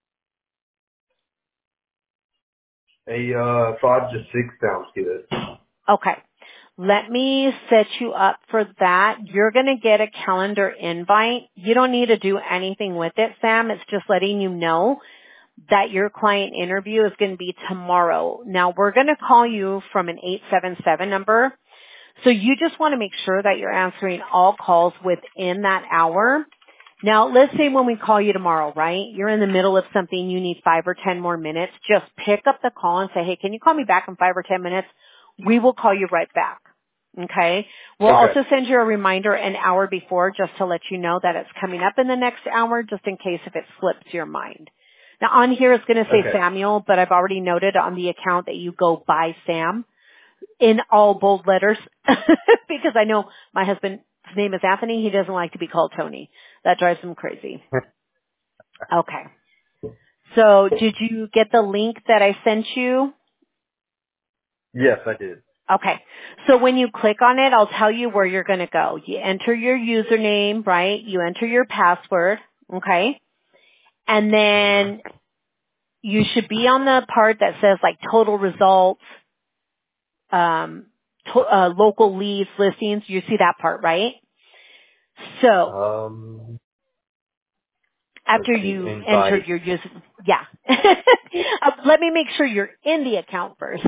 A uh, five to six sounds good. Okay. Let me set you up for that. You're going to get a calendar invite. You don't need to do anything with it, Sam. It's just letting you know that your client interview is going to be tomorrow. Now, we're going to call you from an eight seven seven number. So you just want to make sure that you're answering all calls within that hour. Now, let's say when we call you tomorrow, right? You're in the middle of something, you need five or ten more minutes. Just pick up the call and say, hey, can you call me back in five or ten minutes? We will call you right back. Okay? We'll Okay. also send you a reminder an hour before just to let you know that it's coming up in the next hour, just in case if it slips your mind. Now, on here it's going to say Okay. Samuel, but I've already noted on the account that you go by Sam in all bold letters because I know my husband's name is Anthony. He doesn't like to be called Tony. That drives him crazy. Okay. So did you get the link that I sent you? Yes, I did. Okay. So when you click on it, I'll tell you where you're going to go. You enter your username, right? You enter your password, okay? And then you should be on the part that says like total results, um, to, uh, local leads, listings. You see that part, right? So Um, let's after see. you enter Invite. your user, yeah. uh, let me make sure you're in the account first.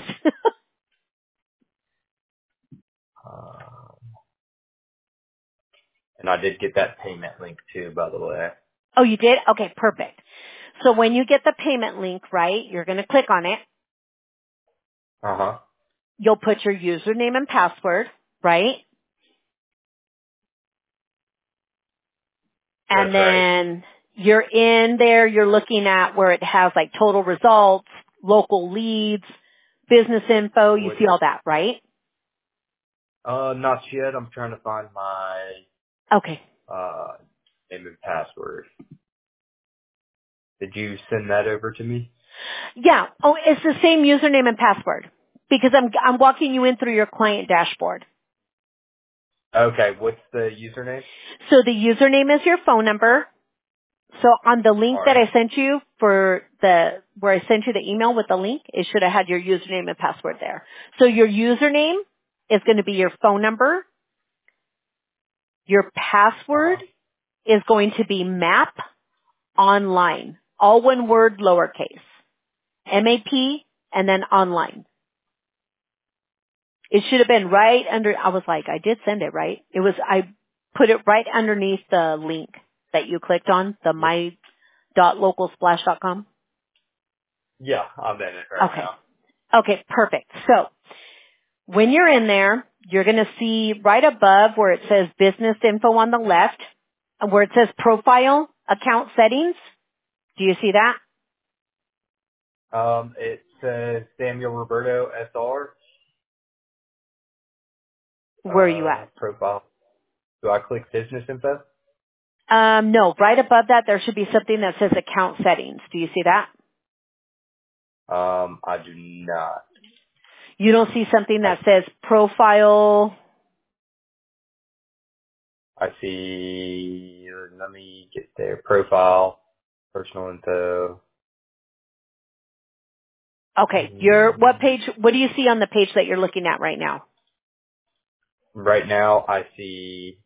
Uh, and I did get that payment link too, by the way. Oh, you did? Okay, perfect. So when you get the payment link, right, you're going to click on it. Uh huh. You'll put your username and password, right? And That's right. then you're in there, you're looking at where it has like total results, local leads, business info. You Would, see all that, right? uh, not yet. I'm trying to find my Okay. uh name and password. Did you send that over to me? Yeah. Oh, it's the same username and password because I'm, I'm walking you in through your client dashboard. Okay. What's the username? So the username is your phone number. So on the link All that right. I sent you for the, where I sent you the email with the link, it should have had your username and password there. So your username is going to be your phone number. Your password Uh-huh. is going to be map online. All one word, lowercase. M A P and then online. It should have been right under, I was like, I did send it, right? It was, I put it right underneath the link that you clicked on, the Yeah. my dot local splash dot com. Yeah, I'm in it right Okay. now. Okay, perfect. So when you're in there, you're going to see right above where it says business info on the left, where it says profile account settings. Do you see that? Um, it says Samuel Roberto S R Where are you uh at? profile. Do I click business info? Um, no, right above that there should be something that says account settings. Do you see that? Um, I do not. You don't see something I that says profile. I see. Let me get there. Profile, personal info. Okay, you're, what page, what do you see on the page that you're looking at right now? Right now, I see.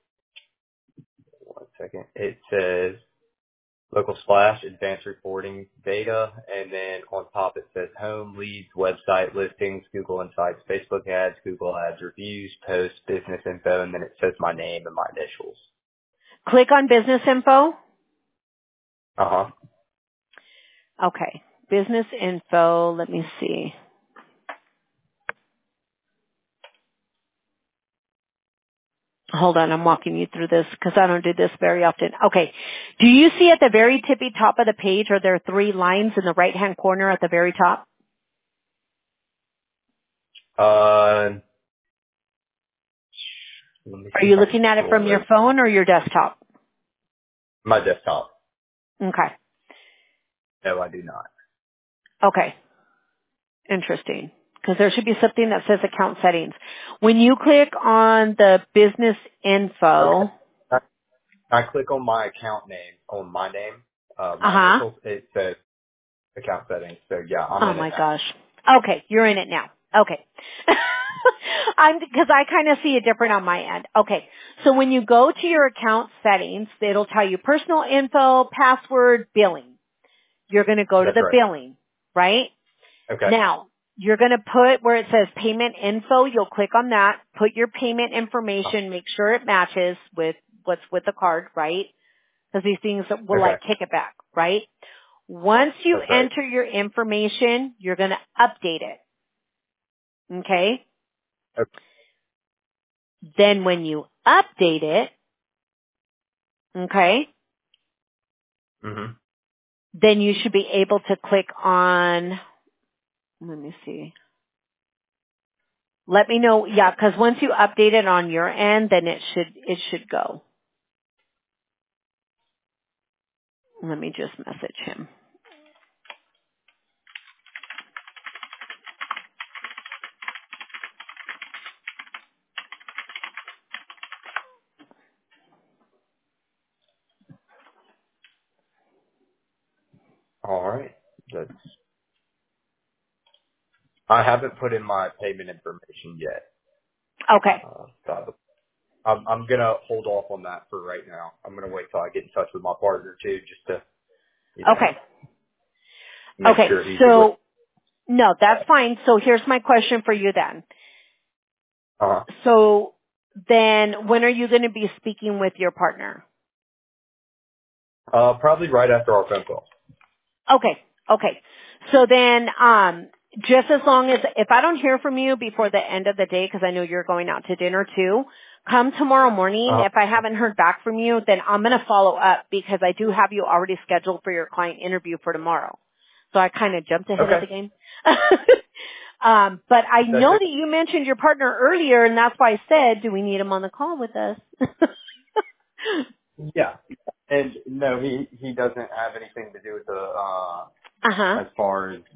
One second. It says local splash, advanced reporting data, and then on top it says home, leads, website listings, Google Insights, Facebook ads, Google ads, reviews, posts, business info, and then it says my name and my initials. Click on business info. Uh huh. Okay, business info, let me see. Hold on, I'm walking you through this because I don't do this very often. Okay. Do you see at the very tippy top of the page, are there three lines in the right-hand corner at the very top? Uh, let me Are see if you I can looking at it from scroll your over. phone or your desktop? My desktop. Okay. No, I do not. Okay. Interesting. Because there should be something that says account settings. When you click on the business Okay. info, I, I click on my account name, on my name, uh, my uh-huh. initials. It says account settings. So yeah, I'm Oh in it my now. gosh. Okay, you're in it now. Okay. I'm, cause I kind of see it different on my end. Okay. So when you go to your account settings, it'll tell you personal info, password, billing. You're going to go to That's the right. billing, right? Okay. Now, you're going to put where it says payment info, you'll click on that, put your payment information, make sure it matches with what's with the card, right? Because these things will Okay. like kick it back, right? Once you That's right. enter your information, you're going to update it. Okay? Okay. Then when you update it, okay, Mhm. then you should be able to click on, let me see. Let me know, yeah, because once you update it on your end, then it should, it should go. Let me just message him. All right. That's. I haven't put in my payment information yet. Okay. Uh, so I'm I'm gonna hold off on that for right now. I'm gonna wait till I get in touch with my partner too, just to you know Okay. make Okay. sure he's aware. So, no, that's fine. So here's my question for you then. Uh huh. So then when are you going to be speaking with your partner? Uh, probably right after our phone call. Okay. Okay. So then, um, just as long as, if I don't hear from you before the end of the day, because I know you're going out to dinner too, come tomorrow morning. Uh, If I haven't heard back from you, then I'm going to follow up because I do have you already scheduled for your client interview for tomorrow. So I kind of jumped ahead of the okay. game. um, but I That's know it. that you mentioned your partner earlier, and that's why I said, do we need him on the call with us? Yeah. And no, he he doesn't have anything to do with the uh uh-huh. as far as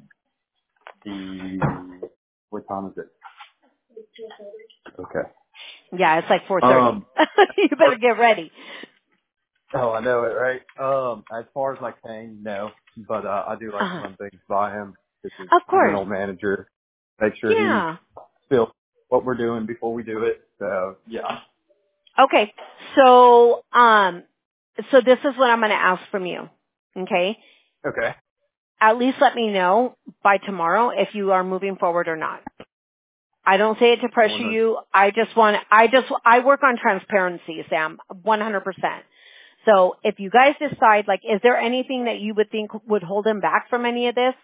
the what time is it? Okay. Yeah, it's like four thirty. Um. You better get ready. Oh, I know it, right? Um. As far as like paying, no, but uh, I do like to Uh-huh. run things by him. This is Of the course. rental manager. Make sure he Yeah. feels what we're doing before we do it. So yeah. Okay. So, um, so this is what I'm going to ask from you. Okay. Okay. At least let me know by tomorrow if you are moving forward or not. I don't say it to pressure One of- you. I just want, I just, I work on transparency, Sam, one hundred percent. So if you guys decide, like, is there anything that you would think would hold him back from any of this?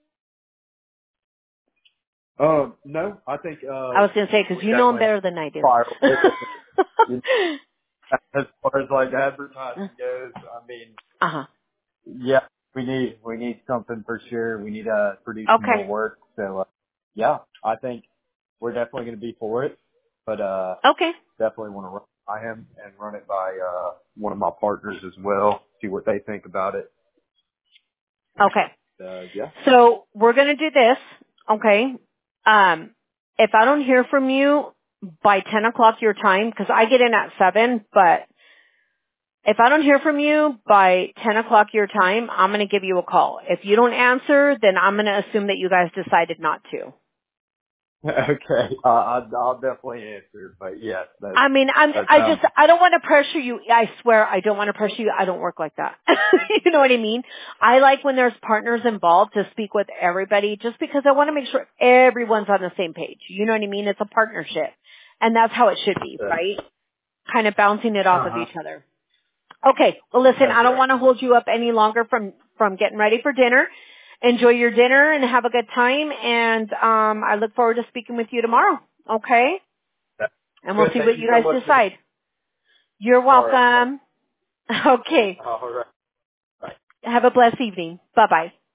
Um. No, I think I uh was going to say, because we you know him definitely better than I do. fire with it. As far as like advertising goes, I mean, uh-huh. yeah, we need we need something for sure. We need to uh, produce some more Okay. work. So uh, yeah, I think we're definitely going to be for it. But uh, Okay. definitely want to run it by him and run it by uh, one of my partners as well. See what they think about it. Okay. Uh, yeah. So we're going to do this, okay? Um, if I don't hear from you by ten o'clock your time, because I get in at seven, but if I don't hear from you by ten o'clock your time, I'm going to give you a call. If you don't answer, then I'm going to assume that you guys decided not to. Okay, uh, I'll, I'll definitely answer. But yes, that I mean, I'm, that I sounds. just, I don't want to pressure you. I swear I don't want to pressure you. I don't work like that. You know what I mean? I like when there's partners involved to speak with everybody just because I want to make sure everyone's on the same page. You know what I mean? It's a partnership. And that's how it should be, Uh right? Kind of bouncing it off of huh. each other. Okay. Well, listen, That's I don't right. want to hold you up any longer from, from getting ready for dinner. Enjoy your dinner and have a good time. And, um, I look forward to speaking with you tomorrow. Okay? That's And we'll good. see Thank what you you so guys much for the. decide. You're All right. welcome. Okay. All right. Bye. Have a blessed evening. Bye bye.